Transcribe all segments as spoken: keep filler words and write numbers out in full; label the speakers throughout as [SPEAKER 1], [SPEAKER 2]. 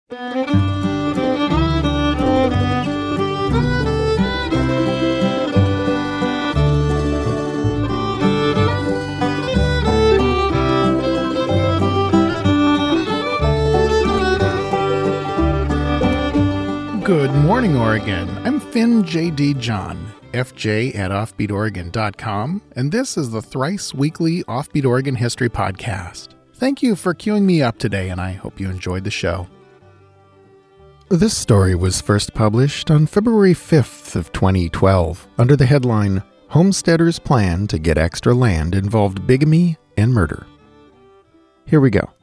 [SPEAKER 1] Good morning, Oregon. I'm Finn J D. John, F J at offbeat oregon dot com, and this is the thrice weekly Offbeat Oregon History Podcast. Thank you for queuing me up today, and I hope you enjoyed the show. This story was first published on February fifth of twenty twelve under the headline, Homesteaders' Plan to Get Extra Land Involved Bigamy and Murder. Here we go.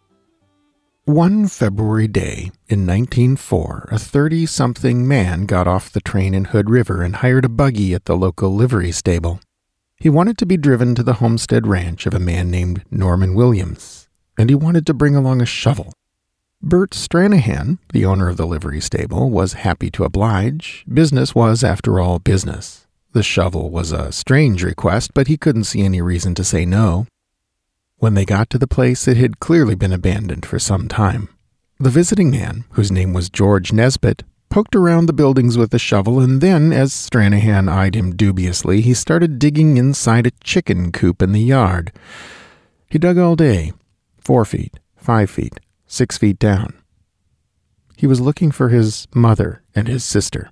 [SPEAKER 1] One February day in nineteen oh four, a thirty-something man got off the train in Hood River and hired a buggy at the local livery stable. He wanted to be driven to the homestead ranch of a man named Norman Williams, and he wanted to bring along a shovel. Bert Stranahan, the owner of the livery stable, was happy to oblige. Business was, after all, business. The shovel was a strange request, but he couldn't see any reason to say no. When they got to the place, it had clearly been abandoned for some time. The visiting man, whose name was George Nesbitt, poked around the buildings with the shovel, and then, as Stranahan eyed him dubiously, he started digging inside a chicken coop in the yard. He dug all day, four feet, five feet, six feet down. He was looking for his mother and his sister.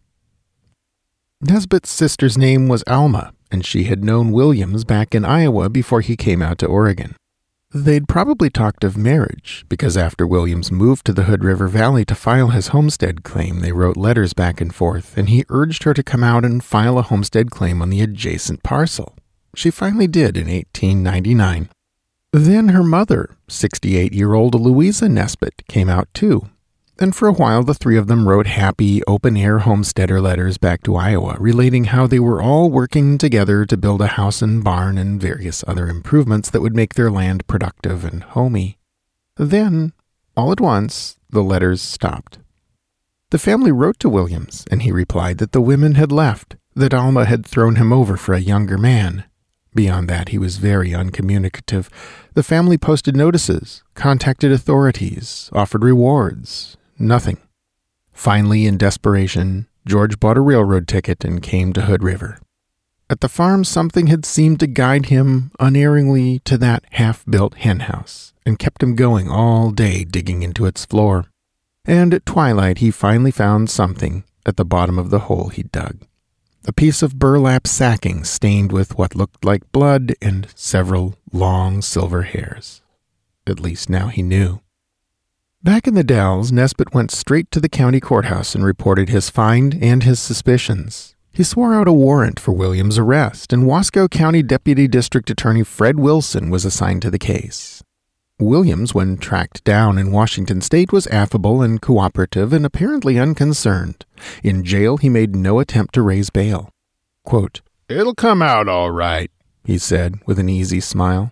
[SPEAKER 1] Nesbitt's sister's name was Alma, and she had known Williams back in Iowa before he came out to Oregon. They'd probably talked of marriage, because after Williams moved to the Hood River Valley to file his homestead claim, they wrote letters back and forth, and he urged her to come out and file a homestead claim on the adjacent parcel. She finally did in eighteen ninety-nine. Then her mother, sixty-eight-year-old Louisa Nesbitt, came out too, and for a while the three of them wrote happy, open-air homesteader letters back to Iowa, relating how they were all working together to build a house and barn and various other improvements that would make their land productive and homey. Then, all at once, the letters stopped. The family wrote to Williams, and he replied that the women had left, that Alma had thrown him over for a younger man. Beyond that, he was very uncommunicative. The family posted notices, contacted authorities, offered rewards. Nothing. Finally, in desperation, George bought a railroad ticket and came to Hood River. At the farm, something had seemed to guide him unerringly to that half-built henhouse, and kept him going all day digging into its floor. And at twilight, he finally found something at the bottom of the hole he dug. A piece of burlap sacking stained with what looked like blood and several long silver hairs. At least now he knew. Back in the Dalles, Nesbitt went straight to the county courthouse and reported his find and his suspicions. He swore out a warrant for Williams' arrest, and Wasco County Deputy District Attorney Fred Wilson was assigned to the case. Williams, when tracked down in Washington State, was affable and cooperative and apparently unconcerned. In jail, he made no attempt to raise bail. Quote, "It'll come out all right," he said with an easy smile.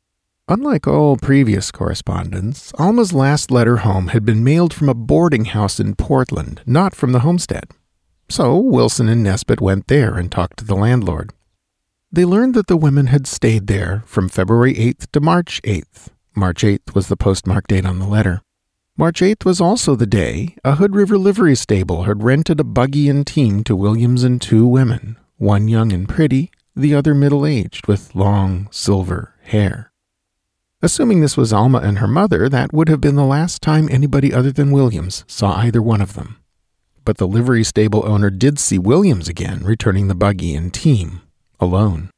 [SPEAKER 1] Unlike all previous correspondence, Alma's last letter home had been mailed from a boarding house in Portland, not from the homestead. So Wilson and Nesbitt went there and talked to the landlord. They learned that the women had stayed there from February eighth to March eighth. March eighth was the postmark date on the letter. March eighth was also the day a Hood River livery stable had rented a buggy and team to Williams and two women, one young and pretty, the other middle-aged with long silver hair. Assuming this was Alma and her mother, that would have been the last time anybody other than Williams saw either one of them. But the livery stable owner did see Williams again, returning the buggy and team, alone.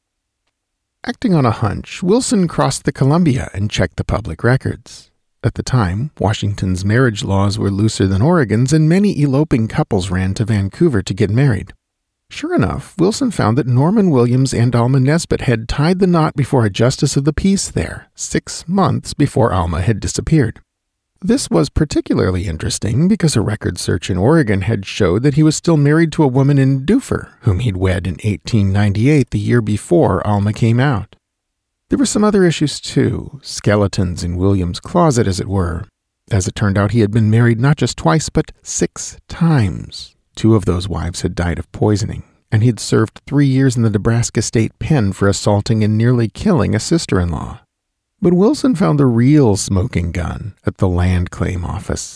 [SPEAKER 1] Acting on a hunch, Wilson crossed the Columbia and checked the public records. At the time, Washington's marriage laws were looser than Oregon's, and many eloping couples ran to Vancouver to get married. Sure enough, Wilson found that Norman Williams and Alma Nesbitt had tied the knot before a justice of the peace there, six months before Alma had disappeared. This was particularly interesting because a record search in Oregon had showed that he was still married to a woman in Duffer, whom he'd wed in eighteen ninety-eight, the year before Alma came out. There were some other issues too, skeletons in Williams' closet, as it were. As it turned out, he had been married not just twice, but six times. Two of those wives had died of poisoning, and he'd served three years in the Nebraska State Pen for assaulting and nearly killing a sister-in-law. But Wilson found the real smoking gun at the land claim office.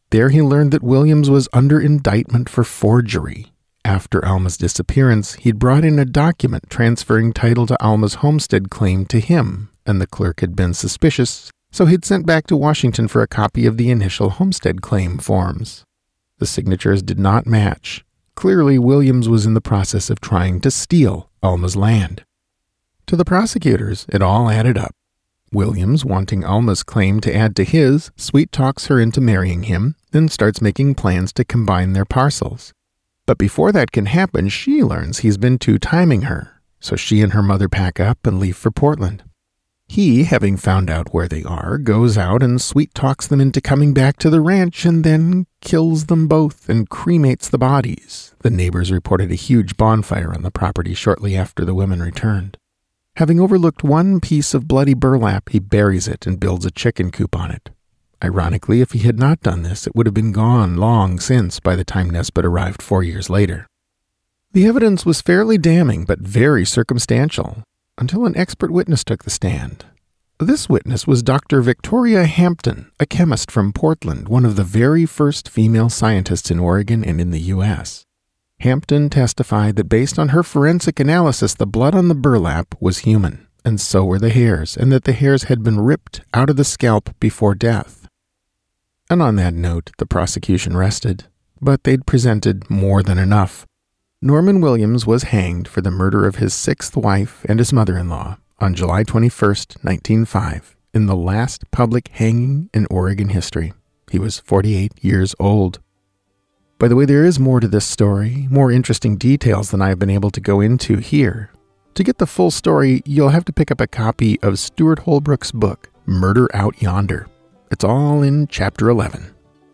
[SPEAKER 1] There he learned that Williams was under indictment for forgery. After Alma's disappearance, he'd brought in a document transferring title to Alma's homestead claim to him, and the clerk had been suspicious, so he'd sent back to Washington for a copy of the initial homestead claim forms. The signatures did not match. Clearly, Williams was in the process of trying to steal Alma's land. To the prosecutors, it all added up. Williams, wanting Alma's claim to add to his, sweet-talks her into marrying him, then starts making plans to combine their parcels. But before that can happen, she learns he's been two-timing her, so she and her mother pack up and leave for Portland. He, having found out where they are, goes out and sweet-talks them into coming back to the ranch and then kills them both and cremates the bodies. The neighbors reported a huge bonfire on the property shortly after the women returned. Having overlooked one piece of bloody burlap, he buries it and builds a chicken coop on it. Ironically, if he had not done this, it would have been gone long since by the time Nesbitt arrived four years later. The evidence was fairly damning but very circumstantial, until an expert witness took the stand. This witness was Doctor Victoria Hampton, a chemist from Portland, one of the very first female scientists in Oregon and in the U S Hampton testified that based on her forensic analysis, the blood on the burlap was human, and so were the hairs, and that the hairs had been ripped out of the scalp before death. And on that note, the prosecution rested, but they'd presented more than enough. Norman Williams was hanged for the murder of his sixth wife and his mother-in-law on July twenty-first, nineteen oh five, in the last public hanging in Oregon history. He was forty-eight years old. By the way, there is more to this story, more interesting details than I have been able to go into here. To get the full story, you'll have to pick up a copy of Stuart Holbrook's book, Murder Out Yonder. It's all in Chapter eleven.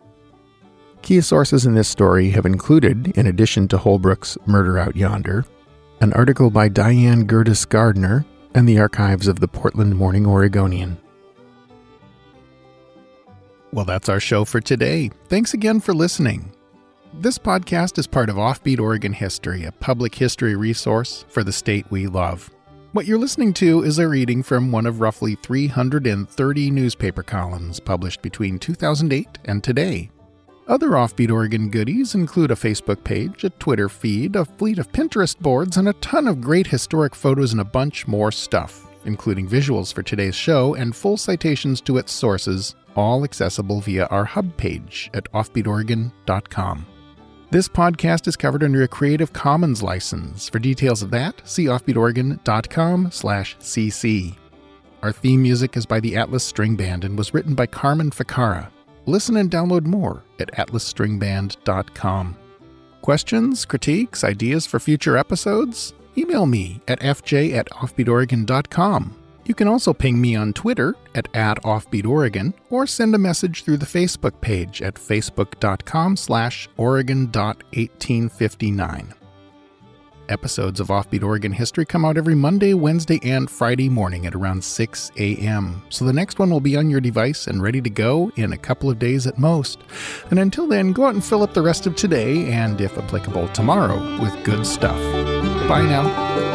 [SPEAKER 1] Key sources in this story have included, in addition to Holbrook's Murder Out Yonder, an article by Diane Gertis Gardner and the archives of the Portland Morning Oregonian. Well, that's our show for today. Thanks again for listening. This podcast is part of Offbeat Oregon History, a public history resource for the state we love. What you're listening to is a reading from one of roughly three hundred thirty newspaper columns published between two thousand eight and today. Other Offbeat Oregon goodies include a Facebook page, a Twitter feed, a fleet of Pinterest boards, and a ton of great historic photos and a bunch more stuff, including visuals for today's show and full citations to its sources, all accessible via our hub page at offbeat oregon dot com. This podcast is covered under a Creative Commons license. For details of that, see offbeat oregon dot com slash c c. Our theme music is by the Atlas String Band and was written by Carmen Ficara. Listen and download more at atlas string band dot com. Questions, critiques, ideas for future episodes? Email me at f j at offbeat oregon dot com. You can also ping me on Twitter at, at offbeatoregon or send a message through the Facebook page at facebook dot com slash oregon dot eighteen fifty-nine. Episodes of Offbeat Oregon History come out every Monday, Wednesday, and Friday morning at around six a.m. So the next one will be on your device and ready to go in a couple of days at most. And until then, go out and fill up the rest of today and, if applicable, tomorrow with good stuff. Bye now.